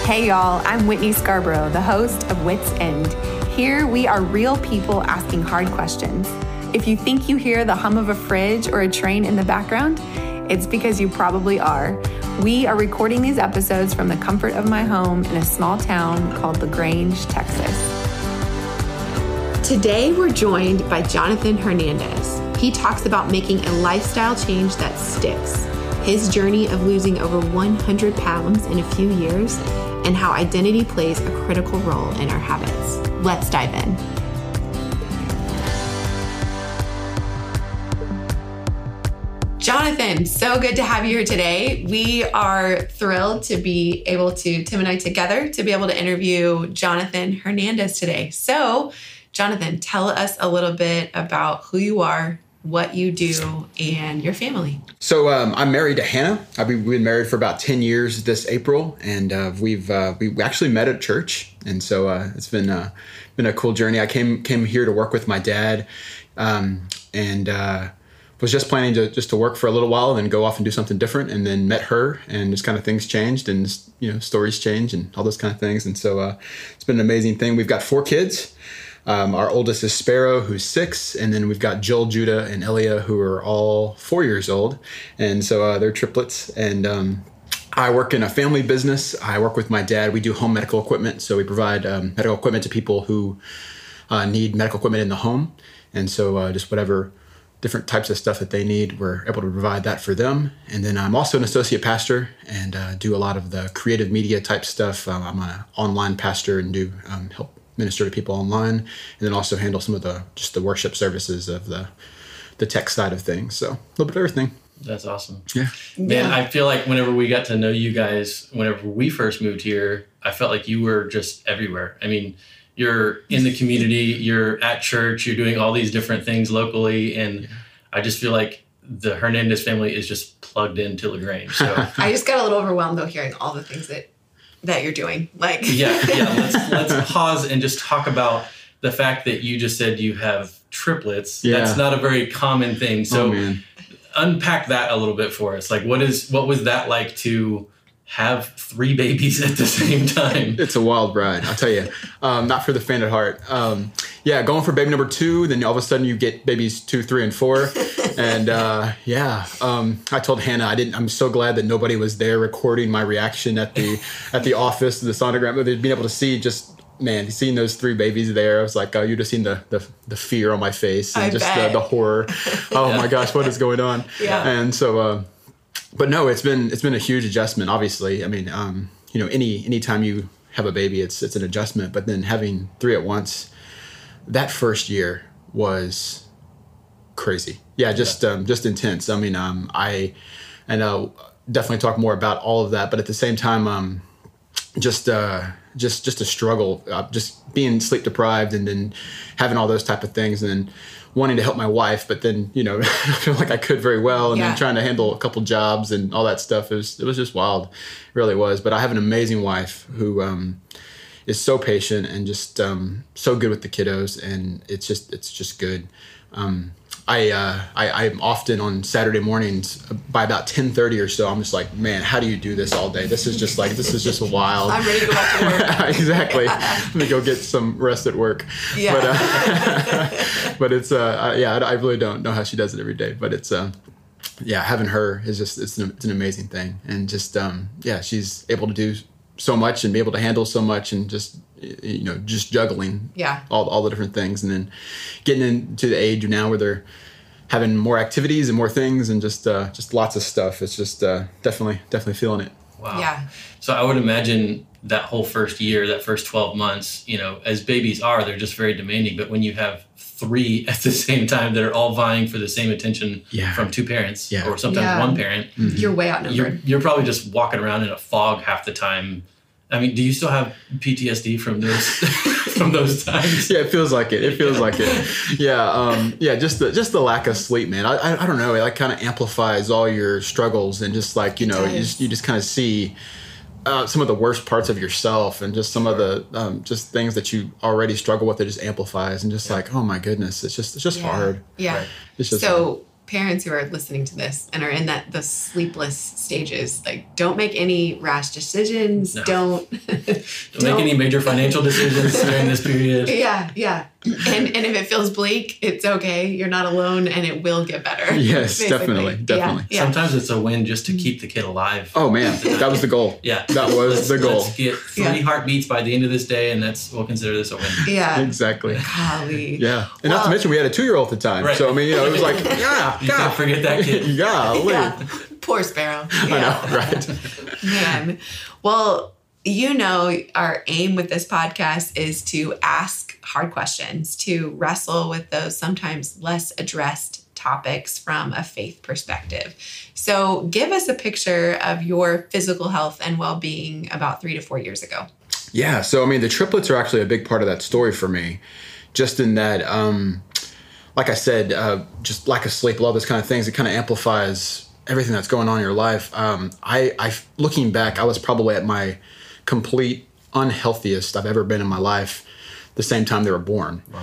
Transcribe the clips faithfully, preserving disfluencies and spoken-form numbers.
Hey y'all, I'm Whitney Scarborough, the host of Wits End. Here we are real people asking hard questions. If you think you hear the hum of a fridge or a train in the background, it's because you probably are. We are recording these episodes from the comfort of my home in a small town called LaGrange, Texas. Today we're joined by Jonathan Hernandez. He talks about making a lifestyle change that sticks, his journey of losing over one hundred pounds in a few years, and how identity plays a critical role in our habits. Let's dive in. Jonathan, so good to have you here today. We are thrilled to be able to, Tim and I together, to be able to interview Jonathan Hernandez today. So, Jonathan, tell us a little bit about who you are, what you do, and your family. So um, I'm married to Hannah. I've been, we've been married for about ten years this April, and uh, we've uh, we actually met at church, and so uh, it's been uh, been a cool journey. I came came here to work with my dad, um, and uh, was just planning to just to work for a little while, and then go off and do something different, and then met her, and just kind of things changed, and just, you know, stories change, and all those kind of things, and so uh, it's been an amazing thing. We've got four kids. Um, our oldest is Sparrow, who's six, and then we've got Joel, Judah, and Elia, who are all four years old, and so uh, they're triplets. And um, I work in a family business. I work with my dad. We do home medical equipment, so we provide um, medical equipment to people who uh, need medical equipment in the home, and so uh, just whatever different types of stuff that they need, we're able to provide that for them. And then I'm also an associate pastor and uh, do a lot of the creative media type stuff. Um, I'm an online pastor and do um, help minister to people online, and then also handle some of the just the worship services of the the tech side of things. So a little bit of everything. That's awesome. Yeah. Man, Yeah. I feel like whenever we got to know you guys, whenever we first moved here, I felt like you were just everywhere. I mean, you're in the community, you're at church, you're doing all these different things locally, and yeah. I just feel like the Hernandez family is just plugged into LaGrange. So I just got a little overwhelmed though hearing all the things that that you're doing. Like yeah, yeah. Let's let's pause and just talk about the fact that you just said you have triplets. Yeah. That's not a very common thing. So oh, man. Unpack that a little bit for us. Like, what is what was that like to have three babies at the same time? It's a wild ride, I'll tell you. Um, not for the faint at heart. Um, yeah, going for baby number two, then all of a sudden you get babies two, three, and four. And uh, yeah, um, I told Hannah I didn't. I'm so glad that nobody was there recording my reaction at the at the office, the sonogram. They'd been able to see just. Man, seeing those three babies there, I was like, oh, you'd have seen the the, the fear on my face and I just bet. the, the horror. Oh Yeah. my gosh, what is going on? Yeah. And so, uh, but no, it's been it's been a huge adjustment. Obviously, I mean, um, you know, any anytime you have a baby, it's it's an adjustment. But then having three at once, that first year was crazy. Yeah, just yeah. Um, just intense. I mean, um, I I know definitely talk more about all of that, but at the same time, um, just. Uh, just just a struggle, uh, just being sleep deprived and then having all those type of things and then wanting to help my wife, but then, you know, I feel like I could very well. And yeah. then trying to handle a couple jobs and all that stuff. It was, it was just wild. It really was. But I have an amazing wife who um, is so patient and just um, so good with the kiddos. And it's just, it's just good. Um, I, uh, I, I'm often on Saturday mornings by about ten thirty or so. I'm just like, man, how do you do this all day? This is just like, this is just wild. I'm ready to go back to work. Exactly. Yeah. Let me go get some rest at work. Yeah. But, uh, but it's, uh, yeah, I, I really don't know how she does it every day, but it's, uh, yeah, having her is just, it's an, it's an amazing thing. And just, um, yeah, she's able to do so much and be able to handle so much and just, you know, just juggling yeah. all, all the different things and then getting into the age now where they're having more activities and more things and just, uh, just lots of stuff. It's just, uh, definitely, definitely feeling it. Wow. Yeah. So I would imagine that whole first year, that first twelve months, you know, as babies are, they're just very demanding. But when you have three at the same time that are all vying for the same attention yeah. from two parents yeah. or sometimes yeah. one parent, mm-hmm. you're way outnumbered. You're, you're probably just walking around in a fog half the time. I mean, do you still have P T S D from those from those times? Yeah, it feels like it. It feels like it. Yeah, um, yeah. Just the just the lack of sleep, man. I I, I don't know. It like kind of amplifies all your struggles and just like you know, you just you just kind of see uh, some of the worst parts of yourself and just some of the um, just things that you already struggle with. It just amplifies and just yeah. like, oh my goodness, it's just it's just yeah. hard. Yeah. Right. It's just so. hard. parents who are listening to this and are in that the sleepless stages, like, don't make any rash decisions. No. Don't, don't, don't make any major financial decisions during this period. Yeah, yeah. And and if it feels bleak, it's okay. You're not alone, and it will get better. Yes, basically. definitely, definitely. Yeah, yeah. Sometimes it's a win just to keep the kid alive. Oh man, that was the goal. Yeah, that was let's, the goal. Let's get three Yeah. heartbeats by the end of this day, and that's we'll consider this a win. Yeah, Exactly. golly. Yeah, and Well- not to mention we had a two-year-old at the time. Right. So I mean, you know, it was like, yeah, You can't forget that kid. golly. Yeah. Poor Sparrow. I know, right? Man. Well, you know, our aim with this podcast is to ask hard questions, to wrestle with those sometimes less addressed topics from a faith perspective. So give us a picture of your physical health and well-being about three to four years ago. Yeah. So, I mean, the triplets are actually a big part of that story for me, just in that, um, like I said, uh, just lack of sleep, all those kind of things, it kind of amplifies everything that's going on in your life. Um, I, I, looking back, I was probably at my complete unhealthiest I've ever been in my life the same time they were born. Wow.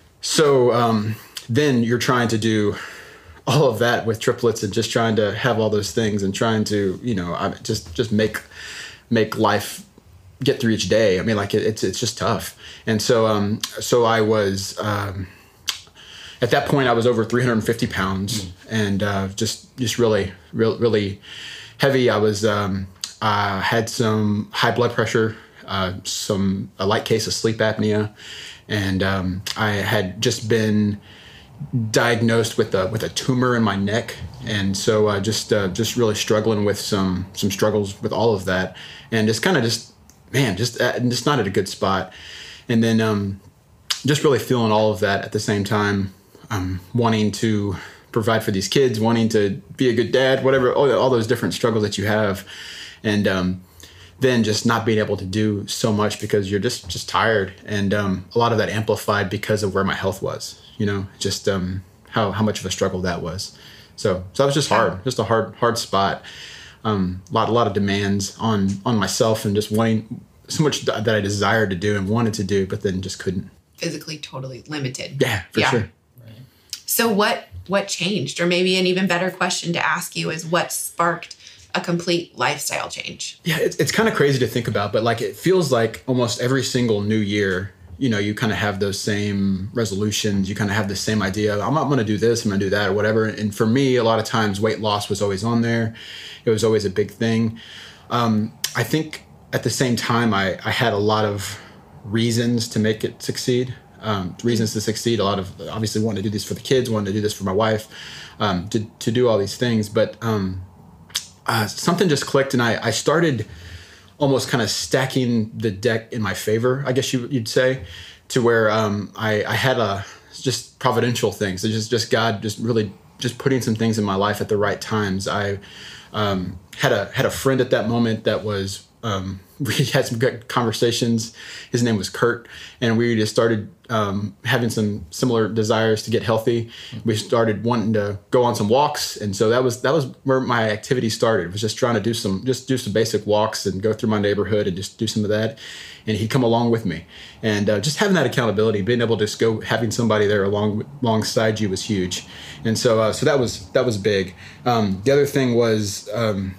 So um, then you're trying to do all of that with triplets and just trying to have all those things and trying to, you know, I just just make make life get through each day. I mean, like it, it's it's just tough. And so um, so I was um, at that point I was over three hundred fifty pounds mm. and uh, just just really really really heavy. I was um, I had some high blood pressure, uh, some a light case of sleep apnea, and um, I had just been diagnosed with a with a tumor in my neck, and so uh, just uh, just really struggling with some some struggles with all of that, and just kind of just man just uh, just not at a good spot, and then um, just really feeling all of that at the same time, um, wanting to provide for these kids, wanting to be a good dad, whatever, all, all those different struggles that you have, and um, then just not being able to do so much because you're just just tired, and um, a lot of that amplified because of where my health was. You know, just um, how how much of a struggle that was. So so that was just hard, just a hard hard spot. Um, a lot a lot of demands on on myself, and just wanting so much that I desired to do and wanted to do, but then just couldn't. Physically, totally limited. Yeah, for Yeah. sure. So what what changed? Or maybe an even better question to ask you is what sparked a complete lifestyle change? Yeah, it's it's kind of crazy to think about, but like it feels like almost every single new year, you know, you kind of have those same resolutions. You kind of have the same idea. I'm not going to do this. I'm going to do that or whatever. And for me, a lot of times weight loss was always on there. It was always a big thing. Um, I think at the same time, I, I had a lot of reasons to make it succeed. Um, reasons to succeed. A lot of obviously wanting to do this for the kids, wanting to do this for my wife, um, to, to do all these things. But um, uh, something just clicked, and I, I started almost kind of stacking the deck in my favor, I guess you, you'd say, to where um, I, I had a just providential things. It's just just God just really just putting some things in my life at the right times. I um, had a had a friend at that moment that was um, we had some good conversations. His name was Kurt, and we just started um, having some similar desires to get healthy. We started wanting to go on some walks, and so that was that was where my activity started. It was just trying to do some just do some basic walks and go through my neighborhood and just do some of that. And he'd come along with me, and uh, just having that accountability, being able to just go, having somebody there along alongside you was huge. And so uh, so that was that was big. Um, the other thing was. Um,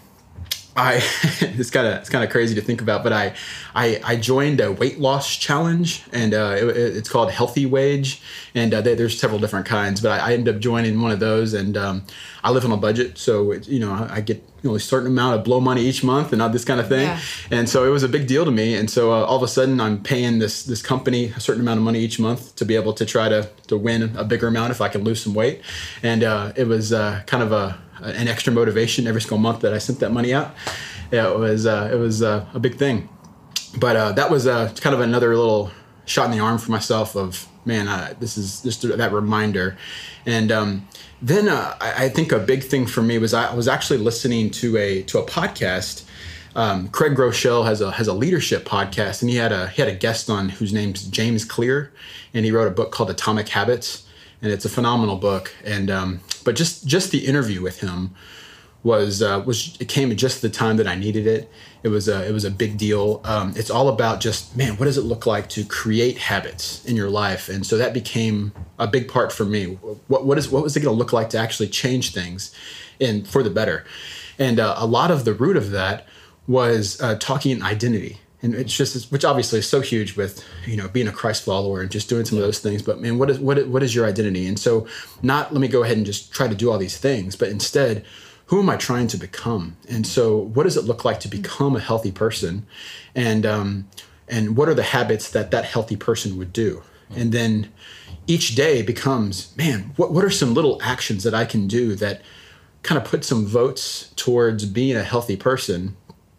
I it's kind of it's kind of crazy to think about, but I I, I joined a weight loss challenge, and uh, it, it's called Healthy Wage, and uh, they, there's several different kinds, but I, I ended up joining one of those, and um, I live on a budget, so it, you know I, I get you know a certain amount of blow money each month and all this kind of thing, Yeah. and so it was a big deal to me, and so uh, all of a sudden I'm paying this this company a certain amount of money each month to be able to try to to win a bigger amount if I can lose some weight, and uh, it was uh, kind of a an extra motivation every single month that I sent that money out. Yeah, it was uh, it was uh, a big thing, but uh, that was uh, kind of another little shot in the arm for myself of man, uh, this is just that reminder. And um, then uh, I, I think a big thing for me was I was actually listening to a to a podcast. Um, Craig Groeschel has a has a leadership podcast, and he had a he had a guest on whose name's James Clear, and he wrote a book called Atomic Habits. And it's a phenomenal book. And um, but just just the interview with him was uh, was it came at just the time that I needed it. It was a it was a big deal. Um, it's all about just, man, what does it look like to create habits in your life? And so that became a big part for me. What what is what was it going to look like to actually change things, and for the better? And uh, a lot of the root of that was uh, talking identity. And it's just, which obviously is so huge with, you know, being a Christ follower and just doing some of those things. But man, what is what what is your identity? And so, not let me go ahead and just try to do all these things, but instead, who am I trying to become? And so, what does it look like to become a healthy person? And um, and what are the habits that that healthy person would do? And then each day becomes, man, what what are some little actions that I can do that kind of put some votes towards being a healthy person?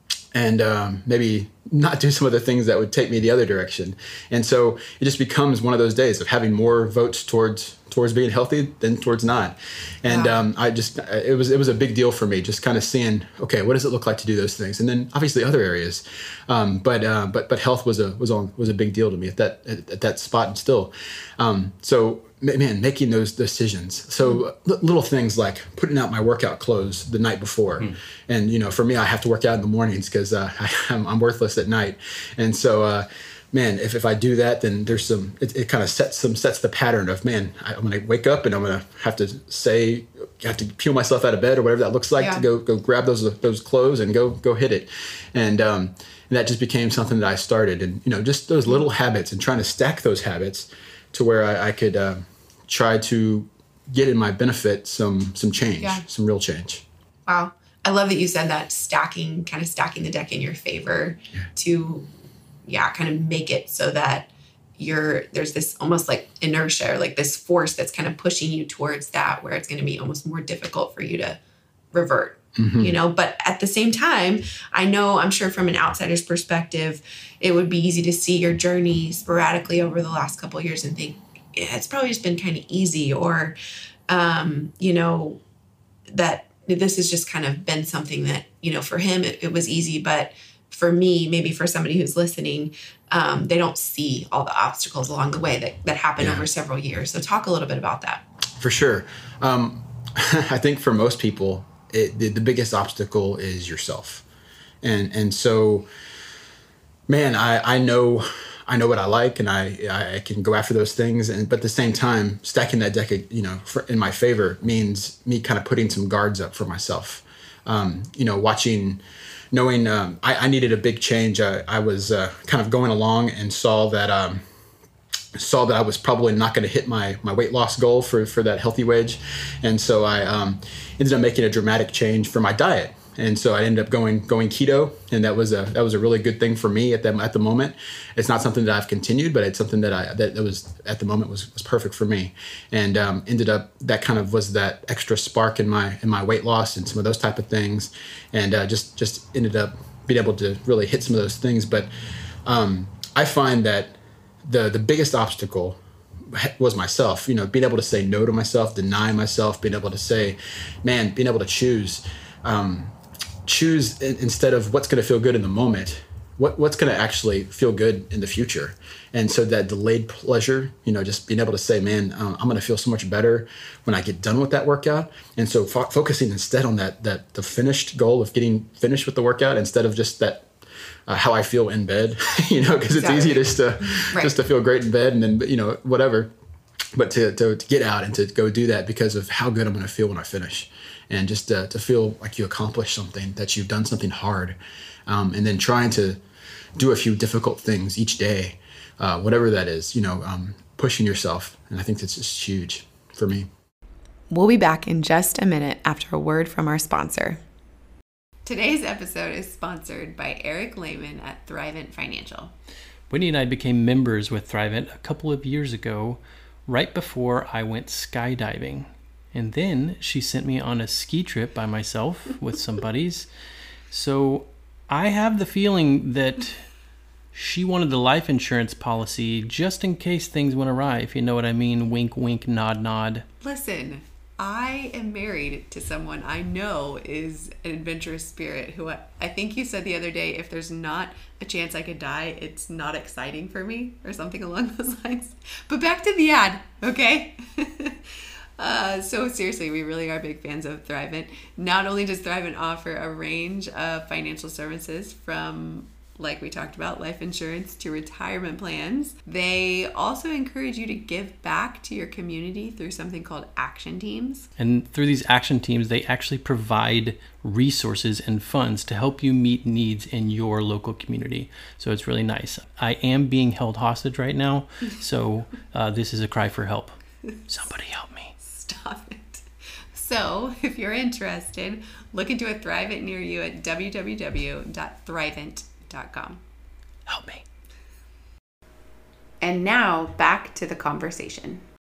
And um, maybe not do some of the things that would take me the other direction. And so it just becomes one of those days of having more votes towards towards being healthy than towards not. And yeah. um, I just it was it was a big deal for me, just kind of seeing, okay, what does it look like to do those things? And then obviously other areas, um, but uh, but but health was a was on was a big deal to me at that at, at that spot and still. Um, so. Man, making those decisions. So mm. little things like putting out my workout clothes the night before. Mm. And, you know, for me, I have to work out in the mornings because uh, I'm, I'm worthless at night. And so, uh, man, if, if I do that, then there's some, it, it kind of sets some, sets the pattern of, man, I, I'm going to wake up and I'm going to have to say, I have to peel myself out of bed or whatever that looks like yeah. to go, go grab those, those clothes and go, go hit it. And, um, and that just became something that I started. And, you know, just those little habits and trying to stack those habits to where I, I could, uh, try to get in my benefit some some change, yeah. some real change. Wow. I love that you said that, stacking, kind of stacking the deck in your favor yeah. to, yeah, kind of make it so that you're, there's this almost like inertia or like this force that's kind of pushing you towards that, where it's going to be almost more difficult for you to revert, mm-hmm. you know, but at the same time, I know, I'm sure from an outsider's perspective, it would be easy to see your journey sporadically over the last couple of years and think, yeah, it's probably just been kind of easy, or, um, you know, that this has just kind of been something that, you know, for him, it, it was easy. But for me, maybe for somebody who's listening, um, they don't see all the obstacles along the way that, that happen yeah. over several years. So talk a little bit about that. For sure. Um, I think for most people, it, the, the biggest obstacle is yourself. And, and so, man, I, I know... I know what I like, and I I can go after those things. And but at the same time, stacking that deck, you know, for, in my favor means me kind of putting some guards up for myself. Um, you know, watching, knowing um, I, I needed a big change. I, I was uh, kind of going along and saw that um, saw that I was probably not going to hit my my weight loss goal for for that healthy wage, and so I um, ended up making a dramatic change for my diet. And so I ended up going going keto, and that was a that was a really good thing for me at the at the moment. It's not something that I've continued, but it's something that I that, that was at the moment was was perfect for me, and um, ended up that kind of was that extra spark in my in my weight loss and some of those type of things, and uh, just just ended up being able to really hit some of those things. But um, I find that the the biggest obstacle was myself. You know, being able to say no to myself, deny myself, being able to say, man, being able to choose. Um, choose instead of what's going to feel good in the moment, what what's going to actually feel good in the future. And so that delayed pleasure, you know, just being able to say, man, um, I'm going to feel so much better when I get done with that workout. And so fo- focusing instead on that, that the finished goal of getting finished with the workout instead of just that, uh, how I feel in bed, you know, because exactly. it's easy just to, right. just to feel great in bed and then, you know, whatever, but to, to, to get out and to go do that because of how good I'm going to feel when I finish. And just uh, to feel like you accomplished something, that you've done something hard, um, and then trying to do a few difficult things each day, uh, whatever that is, you know, um, pushing yourself. And I think that's just huge for me. We'll be back in just a minute after a word from our sponsor. Today's episode is sponsored by Eric Lehman at Thrivent Financial. Whitney and I became members with Thrivent a couple of years ago, right before I went skydiving. And then she sent me on a ski trip by myself with some buddies. So I have the feeling that she wanted the life insurance policy just in case things went awry, if you know what I mean. Wink, wink, nod, nod. Listen, I am married to someone I know is an adventurous spirit who I, I think you said the other day, if there's not a chance I could die, it's not exciting for me or something along those lines. But back to the ad, okay? Uh, so seriously, we really are big fans of Thrivent. Not only does Thrivent offer a range of financial services from, like we talked about, life insurance to retirement plans, they also encourage you to give back to your community through something called action teams. And through these action teams, they actually provide resources and funds to help you meet needs in your local community. So it's really nice. I am being held hostage right now, so uh, this is a cry for help. Somebody help me. Stop it. So if you're interested, look into a Thrivent near you at w w w dot thrivent dot com. Help me. And now back to the conversation.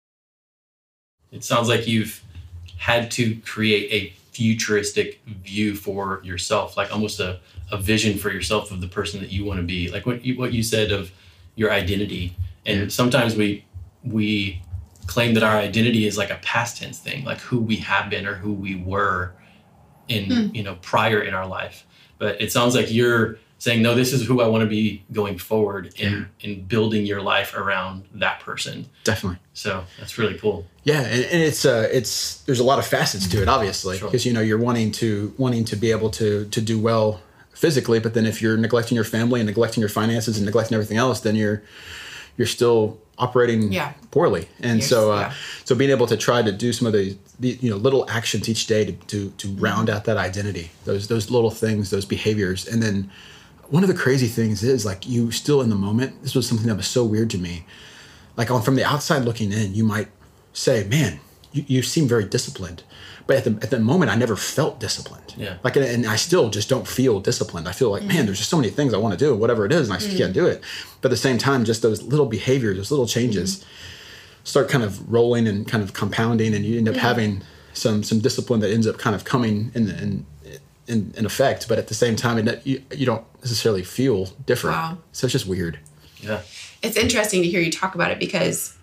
It sounds like you've had to create a futuristic view for yourself, like almost a, a vision for yourself of the person that you want to be. Like what you, what you said of your identity. And sometimes we we claim that our identity is like a past tense thing, like who we have been or who we were in, mm. you know, prior in our life. But it sounds like you're saying, no, this is who I want to be going forward in, yeah. in building your life around that person. Definitely. So that's really cool. Yeah. And, and it's, uh, it's, there's a lot of facets to it, obviously, because, sure. you know, you're wanting to, wanting to be able to, to do well physically, but then if you're neglecting your family and neglecting your finances and neglecting everything else, then you're, you're still operating yeah. poorly. And yes, so, uh, yeah. so being able to try to do some of the, the you know, little actions each day to, to, to mm-hmm. round out that identity, those, those little things, those behaviors. And then one of the crazy things is like you still in the moment, this was something that was so weird to me. Like on, from the outside looking in, you might say, man, you, you seem very disciplined. But at the at the moment, I never felt disciplined. Yeah. Like, and I still just don't feel disciplined. I feel like, mm. man, there's just so many things I want to do, whatever it is, and I just mm. can't do it. But at the same time, just those little behaviors, those little changes, mm. start kind of rolling and kind of compounding, and you end up mm. having some some discipline that ends up kind of coming in in in, in effect. But at the same time, it, you you don't necessarily feel different. Wow. So it's just weird. Yeah. It's interesting to hear you talk about it because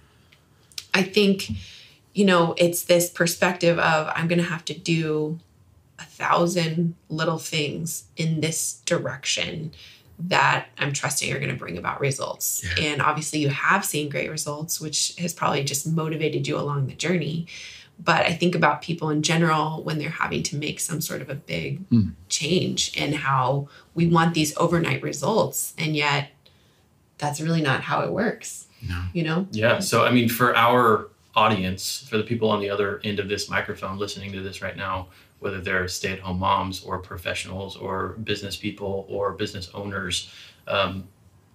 I think, you know, it's this perspective of I'm going to have to do a thousand little things in this direction that I'm trusting are going to bring about results. Yeah. And obviously you have seen great results, which has probably just motivated you along the journey. But I think about people in general when they're having to make some sort of a big mm. change and how we want these overnight results. And yet that's really not how it works. No. You know? Yeah. So, I mean, for our audience, for the people on the other end of this microphone listening to this right now, whether they're stay-at-home moms or professionals or business people or business owners, um,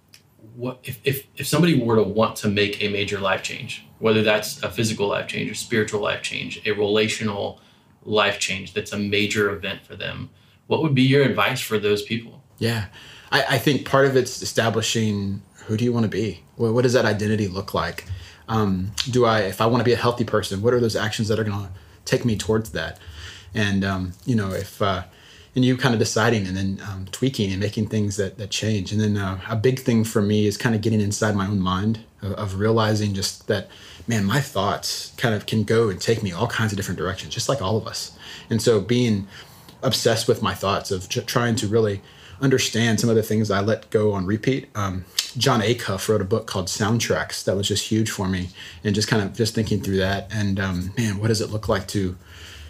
what if, if if somebody were to want to make a major life change, whether that's a physical life change, a spiritual life change, a relational life change that's a major event for them, what would be your advice for those people? Yeah, I, I think part of it's establishing who do you want to be? Well, what does that identity look like? Um, do I, if I want to be a healthy person, what are those actions that are going to take me towards that? And, um, you know, if, uh, and you kind of deciding and then um, tweaking and making things that, that change. And then uh, a big thing for me is kind of getting inside my own mind of, of realizing just that, man, my thoughts kind of can go and take me all kinds of different directions, just like all of us. And so being obsessed with my thoughts of j- trying to really understand some of the things I let go on repeat. Um, John Acuff wrote a book called Soundtracks that was just huge for me, and just kind of just thinking through that. And um, man, what does it look like to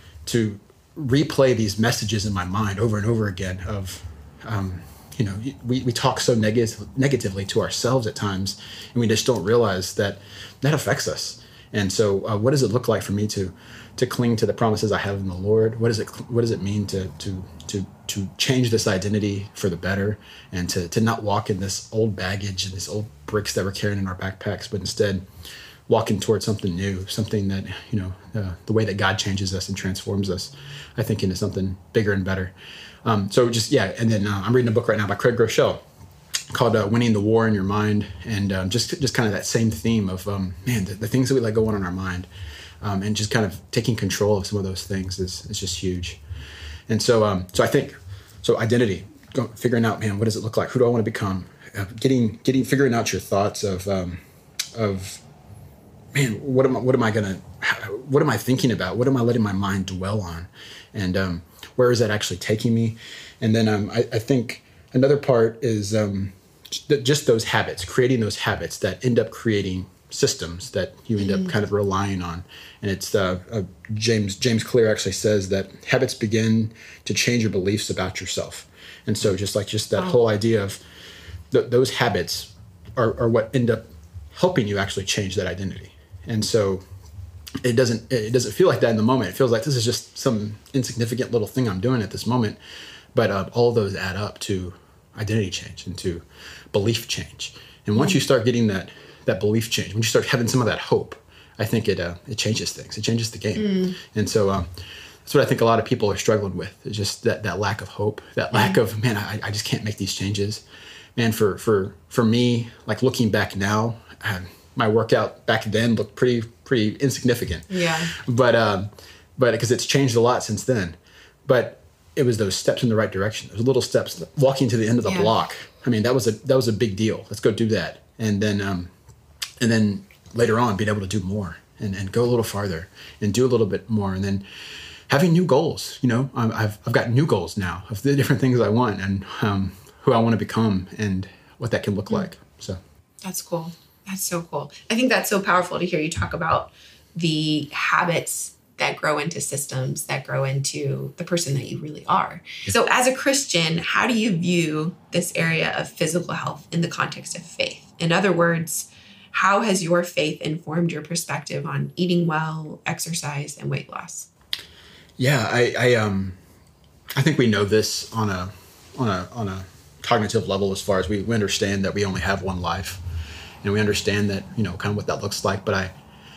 to replay these messages in my mind over and over again of, um, you know, we, we talk so negative, negatively to ourselves at times, and we just don't realize that that affects us. And so uh, what does it look like for me to to cling to the promises I have in the Lord? What does it what does it mean to to to to change this identity for the better, and to to not walk in this old baggage and these old bricks that we're carrying in our backpacks, but instead walking towards something new, something that, you know, uh, the way that God changes us and transforms us, I think, into something bigger and better. Um, so just, yeah. And then uh, I'm reading a book right now by Craig Groeschel called uh, Winning the War in Your Mind. And um, just, just kind of that same theme of, um, man, the, the things that we let go on in our mind, um, and just kind of taking control of some of those things is, is just huge. And so, um, so I think, so identity, go, figuring out, man, what does it look like? Who do I want to become? Uh, getting, getting, figuring out your thoughts of, um, of, man, what am I, what am I gonna, what am I thinking about? What am I letting my mind dwell on? And um, where is that actually taking me? And then um, I, I think another part is um, just those habits, creating those habits that end up creating systems that you end up kind of relying on. And it's uh, uh, James James Clear actually says that habits begin to change your beliefs about yourself. And so just like just that Wow. whole idea of th- those habits are, are what end up helping you actually change that identity. And so it doesn't it doesn't feel like that in the moment. It feels like this is just some insignificant little thing I'm doing at this moment. But uh, all of those add up to identity change and to belief change. And once you start getting that that belief change, when you start having some of that hope, I think it uh, it changes things. It changes the game. Mm. And so um, that's what I think a lot of people are struggling with, is just that, that lack of hope, that lack mm. of, man, I, I just can't make these changes. Man, for for for me, like looking back now, um, my workout back then looked pretty pretty insignificant. Yeah. But um, but because it's changed a lot since then. But it was those steps in the right direction. Those little steps, walking to the end of the yeah. block. I mean, that was a that was a big deal. Let's go do that. And then um, and then later on, being able to do more and, and go a little farther and do a little bit more. And then having new goals. You know, um, I've I've got new goals now of the different things I want and um, who I want to become and what that can look mm. like. So that's cool. That's so cool. I think that's so powerful to hear you talk about the habits that grow into systems, that grow into the person that you really are. Yeah. So as a Christian, how do you view this area of physical health in the context of faith? In other words, how has your faith informed your perspective on eating well, exercise, and weight loss? Yeah, I, I um I think we know this on a on a on a cognitive level, as far as we, we understand that we only have one life. And we understand that, you know, kind of what that looks like. But I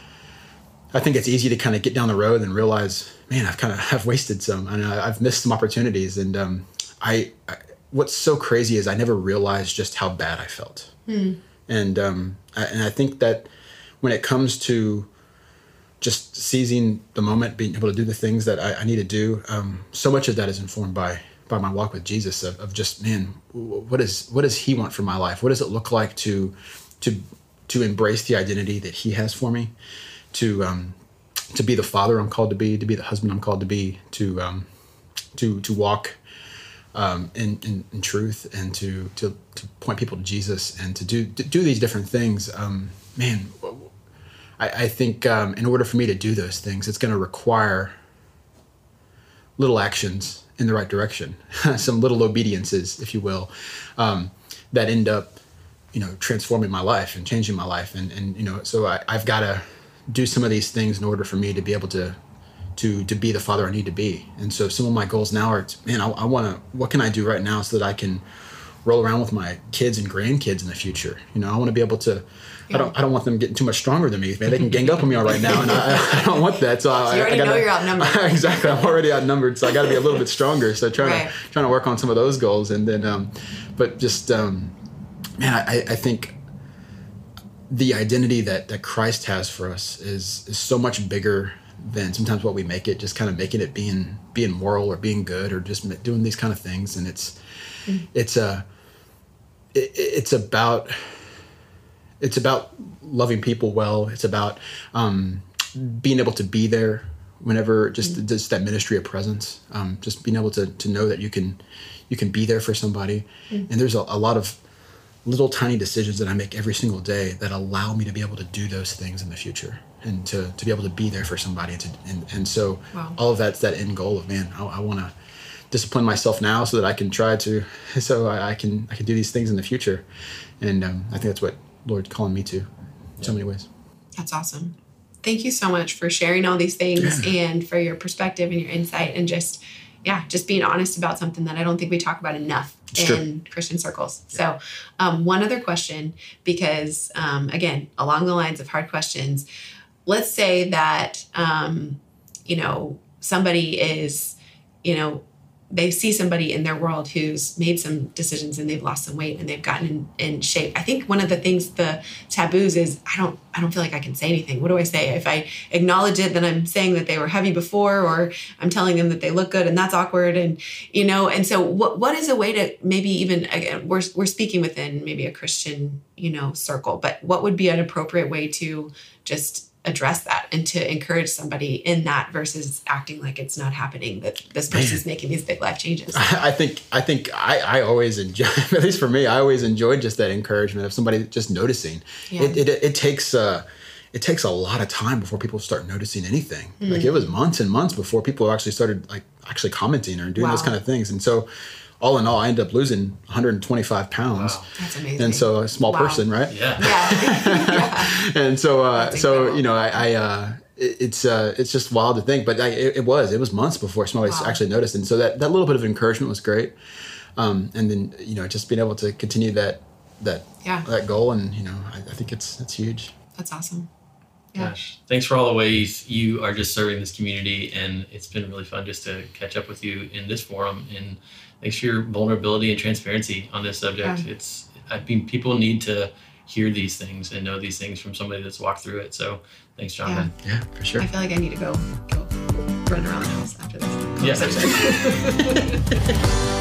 I think it's easy to kind of get down the road and realize, man, I've kind of have wasted some, and I've missed some opportunities. And um, I, I, what's so crazy is I never realized just how bad I felt. Mm. And um, I, and I think that when it comes to just seizing the moment, being able to do the things that I, I need to do, um, so much of that is informed by by my walk with Jesus. Of, of just, man, what is what does He want for my life? What does it look like to to to embrace the identity that He has for me? To um, to be the father I'm called to be, to be the husband I'm called to be, to um, to to walk um, in, in in truth, and to to to point people to Jesus, and to do to do these different things. Um, man, I, I think um, in order for me to do those things, it's going to require little actions in the right direction, some little obediences, if you will, um, that end up, you know, transforming my life and changing my life, and and you know, so I, I've got to do some of these things in order for me to be able to, to, to be the father I need to be. And so some of my goals now are, man, I, I want to, what can I do right now so that I can roll around with my kids and grandkids in the future? You know, I want to be able to, yeah. I don't, I don't want them getting too much stronger than me. Man, they can gang up on me all right now, and I, I don't want that. So, so you I, already I gotta, know you're outnumbered. Exactly. I'm already outnumbered. So I got to be a little bit stronger. So trying right. to, trying to work on some of those goals. And then, um, but just, um, man, I, I think the identity that, that Christ has for us is is so much bigger than sometimes what we make it, just kind of making it being being moral or being good or just doing these kind of things. And it's mm. it's a it, it's about it's about loving people well. It's about um, being able to be there whenever, just mm. just that ministry of presence, um, just being able to to know that you can you can be there for somebody. Mm. And there's a, a lot of little tiny decisions that I make every single day that allow me to be able to do those things in the future, and to, to be able to be there for somebody. And, to, and, and so wow. all of that's that end goal of, man, I, I want to discipline myself now so that I can try to, so I, I can, I can do these things in the future. And um, I think that's what Lord's calling me to in yeah. so many ways. That's awesome. Thank you so much for sharing all these things yeah. and for your perspective and your insight, and just, yeah, just being honest about something that I don't think we talk about enough in true. Christian circles. Yeah. So um, one other question, because um, again, along the lines of hard questions, let's say that, um, you know, somebody is, you know, they see somebody in their world who's made some decisions and they've lost some weight and they've gotten in, in shape. I think one of the things, the taboos is, I don't, I don't feel like I can say anything. What do I say? If I acknowledge it, then I'm saying that they were heavy before, or I'm telling them that they look good, and that's awkward. And, you know, and so what, what is a way to maybe even, again, we're, we're speaking within maybe a Christian, you know, circle, but what would be an appropriate way to just address that and to encourage somebody in that versus acting like it's not happening, that this person's making these big life changes. I think I think I, I always enjoy, at least for me, I always enjoyed just that encouragement of somebody just noticing. Yeah. It, it it takes uh it takes a lot of time before people start noticing anything. Mm. Like it was months and months before people actually started like actually commenting or doing wow. those kind of things. And so all in all, I ended up losing one hundred twenty-five pounds. Wow. That's amazing. And so a small wow. person, right? Yeah. Yeah. yeah. And so, uh, so, you know, I, I uh, it, it's, uh, it's just wild to think, but I, it, it was, it was months before somebody wow. actually noticed. And so that, that little bit of encouragement was great. Um, and then, you know, just being able to continue that, that, yeah. that goal. And, you know, I, I think it's, it's huge. That's awesome. Yeah. Gosh, thanks for all the ways you are just serving this community. And it's been really fun just to catch up with you in this forum, and thanks for your vulnerability and transparency on this subject. Yeah. It's, I mean, people need to hear these things and know these things from somebody that's walked through it. So thanks, Jonathan. Yeah, yeah, for sure. I feel like I need to go, go run around the house after this. Yeah.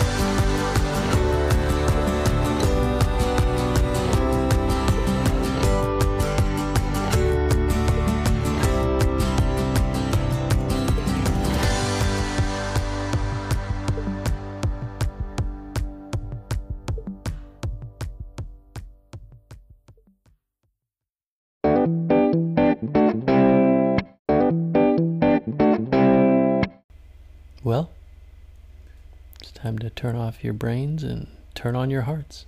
Well, it's time to turn off your brains and turn on your hearts.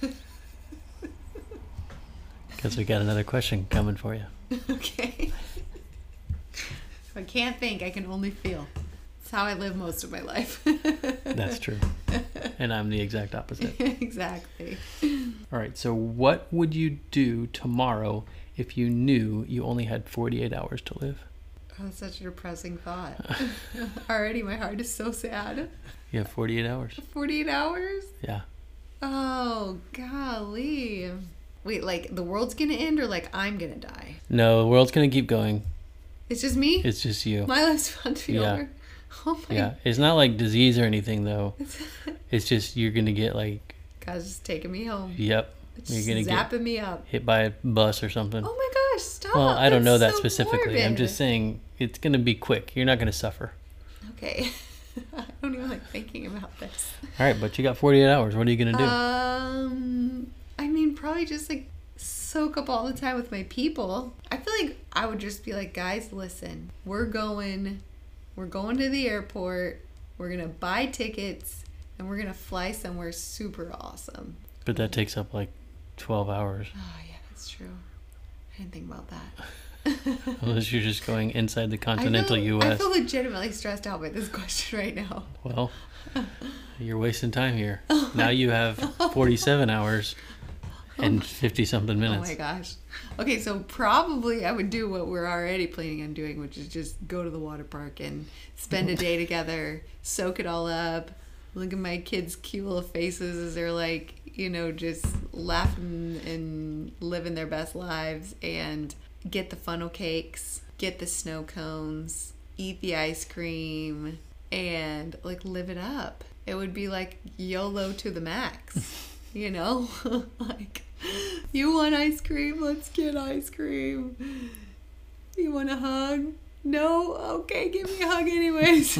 Because we got another question coming for you. Okay. If I can't think, I can only feel. It's how I live most of my life. That's true. And I'm the exact opposite. Exactly. All right, so what would you do tomorrow if you knew you only had forty-eight hours to live? Oh, that's such a depressing thought. Already my heart is so sad. You have forty-eight hours. forty-eight hours? Yeah. Oh, golly. Wait, like the world's going to end or like I'm going to die? No, the world's going to keep going. It's just me? It's just you. My life's fun to be Yeah. over. Oh my. Yeah, it's not like disease or anything though. It's just you're going to get like... God's just taking me home. Yep. It's You're going to get zapping me up. hit by a bus or something. Oh my gosh, stop. Well, I don't know that That's so specifically. morbid. I'm just saying it's going to be quick. You're not going to suffer. Okay. I don't even like thinking about this. All right, but you got forty-eight hours. What are you going to do? Um, I mean, probably just like soak up all the time with my people. I feel like I would just be like, guys, listen, we're going, we're going to the airport. We're going to buy tickets and we're going to fly somewhere super awesome. But that takes up like twelve hours. Oh, yeah, that's true. I didn't think about that. Unless you're just going inside the continental I feel, U S. I feel legitimately stressed out by this question right now. Well, you're wasting time here. Now you have forty-seven hours and fifty-something minutes. Oh my gosh. Okay, so probably I would do what we're already planning on doing, which is just go to the water park and spend a day together, soak it all up, look at my kids' cute little faces as they're like, you know, just laughing and living their best lives, and get the funnel cakes, get the snow cones, eat the ice cream, and like live it up. It would be like YOLO to the max, you know? Like, you want ice cream? Let's get ice cream. You want a hug? No? Okay, give me a hug anyways.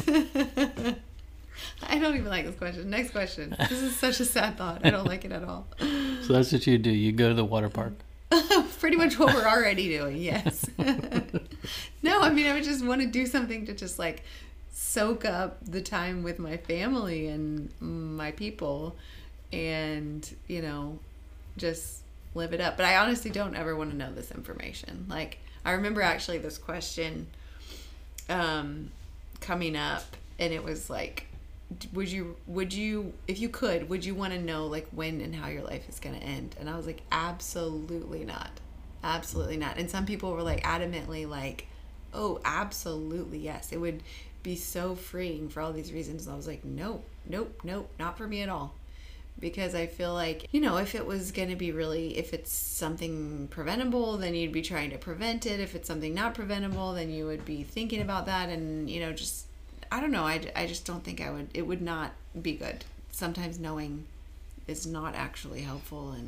I don't even like this question. Next question. This is such a sad thought. I don't like it at all. So that's what you do. You go to the water park. Pretty much what we're already doing, yes. No, I mean, I would just want to do something to just like soak up the time with my family and my people and, you know, just live it up. But I honestly don't ever want to know this information. Like, I remember actually this question um, coming up, and it was like, would you would you if you could would you want to know like when and how your life is going to end? And I was like, absolutely not, absolutely not. And some people were like adamantly like, oh, absolutely yes, it would be so freeing for all these reasons. And I was like, nope nope nope not for me at all, because I feel like, you know, if it was going to be really, if it's something preventable, then you'd be trying to prevent it. If it's something not preventable, then you would be thinking about that. And, you know, just I don't know. I, I just don't think I would. It would not be good. Sometimes knowing is not actually helpful. And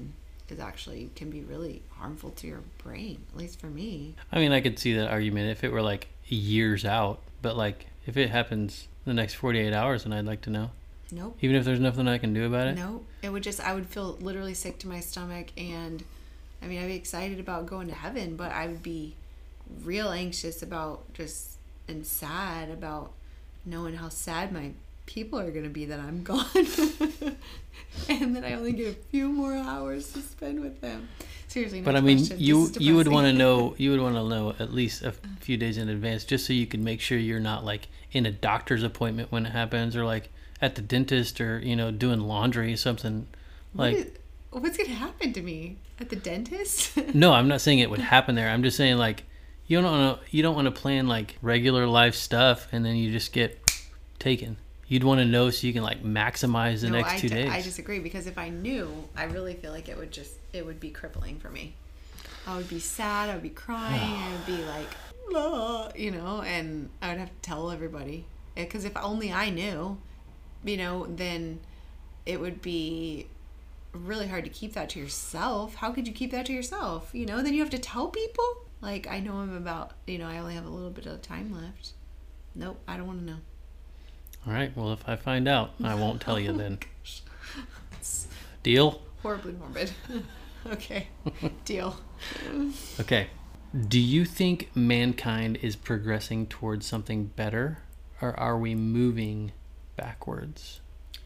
is actually can be really harmful to your brain, at least for me. I mean, I could see that argument if it were like years out, but like if it happens the next forty-eight hours, then I'd like to know. Nope. Even if there's nothing I can do about it? Nope. It would just, I would feel literally sick to my stomach, and I mean, I'd be excited about going to heaven, but I would be real anxious about just, and sad about knowing how sad my people are going to be that I'm gone. And that I only get a few more hours to spend with them. Seriously, but I mean, you you would want to know you would want to know at least a few days in advance, just so you can make sure you're not like in a doctor's appointment when it happens, or like at the dentist, or you know, doing laundry or something. Like, what is, what's gonna happen to me at the dentist? No, I'm not saying it would happen there. I'm just saying like you don't want to you don't want to plan like regular life stuff and then you just get taken. You'd want to know so you can like maximize the no, next I two d- days. I disagree, because if I knew, I really feel like it would just it would be crippling for me. I would be sad. I would be crying. I would be like, ah, you know, and I would have to tell everybody, because if only I knew, you know, then it would be really hard to keep that to yourself. How could you keep that to yourself? You know, then you have to tell people. Like, I know I'm about, you know, I only have a little bit of time left. Nope, I don't want to know. All right. Well, if I find out, I won't tell you Oh then. Deal? Horribly morbid. Okay. Deal. Okay. Do you think mankind is progressing towards something better, or are we moving backwards?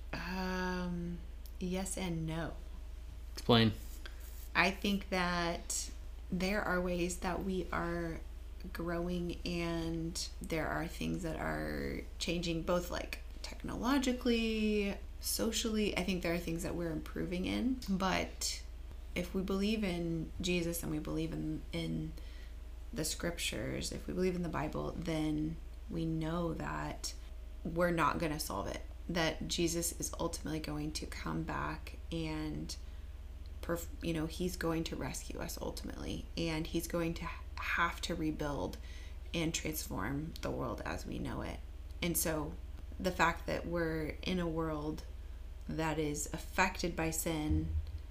Um, yes and no. Explain. I think that there are ways that we are growing, and there are things that are changing, both like technologically, socially. I think there are things that we're improving in, but if we believe in Jesus and we believe in in the scriptures, if we believe in the Bible, then we know that we're not going to solve it, that Jesus is ultimately going to come back and perf- you know, he's going to rescue us ultimately, and he's going to have to rebuild and transform the world as we know it. And so the fact that we're in a world that is affected by sin,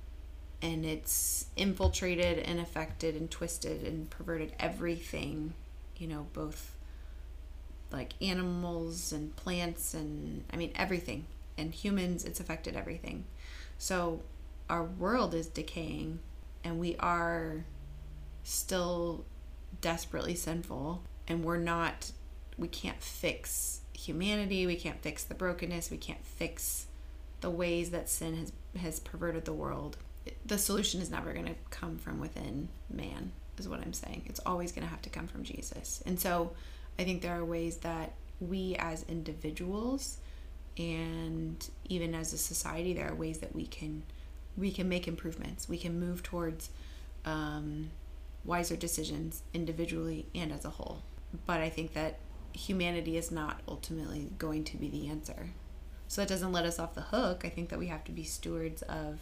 and it's infiltrated and affected and twisted and perverted everything, you know, both like animals and plants and I mean everything, and humans, it's affected everything. So our world is decaying, and we are still desperately sinful, and we're not, we can't fix humanity, we can't fix the brokenness, we can't fix the ways that sin has has perverted the world. The solution is never going to come from within man, is what I'm saying. It's always going to have to come from Jesus. And so I think there are ways that we as individuals and even as a society, there are ways that we can we can make improvements. We can move towards um, wiser decisions individually and as a whole. But I think that humanity is not ultimately going to be the answer. So that doesn't let us off the hook. I think that we have to be stewards of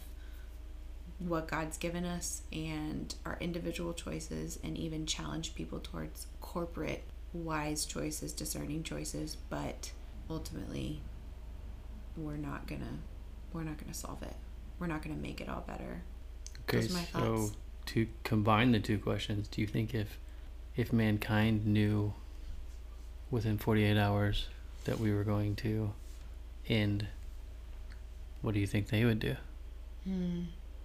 what God's given us and our individual choices, and even challenge people towards corporate wise choices, discerning choices. But ultimately, we're not gonna we're not gonna solve it. We're not gonna make it all better. Okay, Those are my so thoughts. to combine the two questions, do you think if if mankind knew within forty-eight hours that we were going to end, what do you think they would do? Hmm.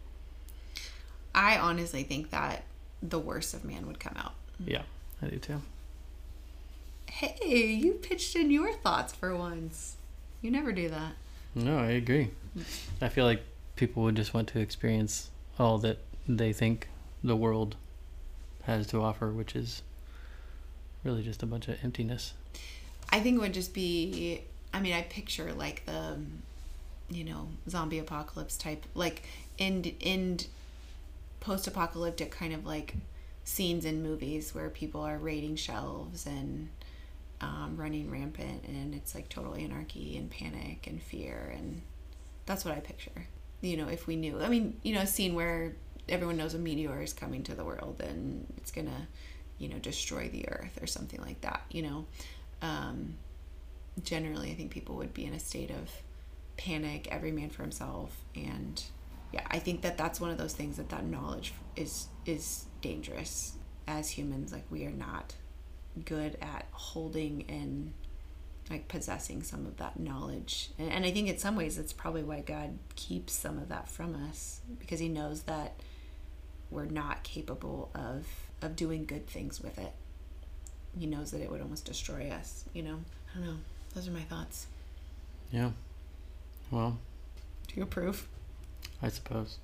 I honestly think that the worst of man would come out. Yeah, I do too. Hey, you pitched in your thoughts for once. You never do that. No, I agree. I feel like people would just want to experience all that they think the world has to offer, which is really just a bunch of emptiness. I think it would just be, I mean, I picture like the, you know, zombie apocalypse type, like end, end post-apocalyptic kind of like scenes in movies where people are raiding shelves and um, running rampant, and it's like total anarchy and panic and fear, and that's what I picture. You know, if we knew, I mean, you know, a scene where everyone knows a meteor is coming to the world and it's gonna, you know, destroy the earth or something like that, you know. Um, generally, I think people would be in a state of panic, every man for himself, and yeah, I think that that's one of those things that that knowledge is is dangerous. As humans, like, we are not good at holding and like possessing some of that knowledge. And, and I think in some ways it's probably why God keeps some of that from us, because he knows that we're not capable of of doing good things with it. He knows that it would almost destroy us, you know? I don't know. Those are my thoughts. Yeah. Well, do you approve? I suppose.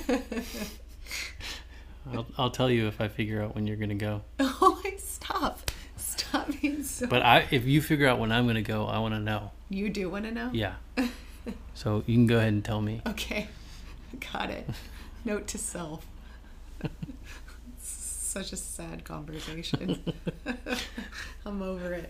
I'll, I'll tell you if I figure out when you're going to go. Oh, like, stop. Stop being so... But I, if you figure out when I'm going to go, I want to know. You do want to know? Yeah. So you can go ahead and tell me. Okay. Got it. Note to self. Such a sad conversation. I'm over it.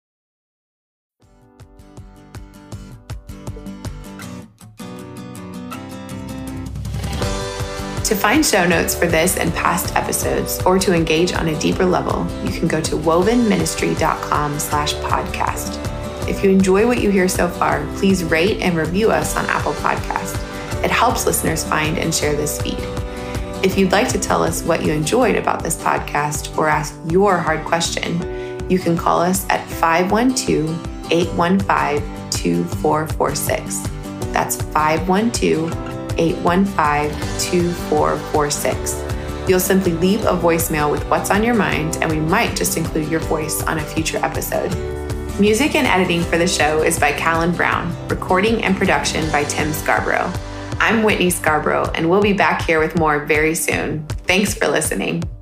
To find show notes for this and past episodes, or to engage on a deeper level, you can go to wovenministry.com slash podcast. If you enjoy what you hear so far, please rate and review us on Apple Podcasts. It helps listeners find and share this feed. If you'd like to tell us what you enjoyed about this podcast or ask your hard question, you can call us at five one two, eight one five, two four four six. That's five one two, eight one five, two four four six. You'll simply leave a voicemail with what's on your mind, and we might just include your voice on a future episode. Music and editing for the show is by Callan Brown, recording and production by Tim Scarborough. I'm Whitney Scarborough, and we'll be back here with more very soon. Thanks for listening.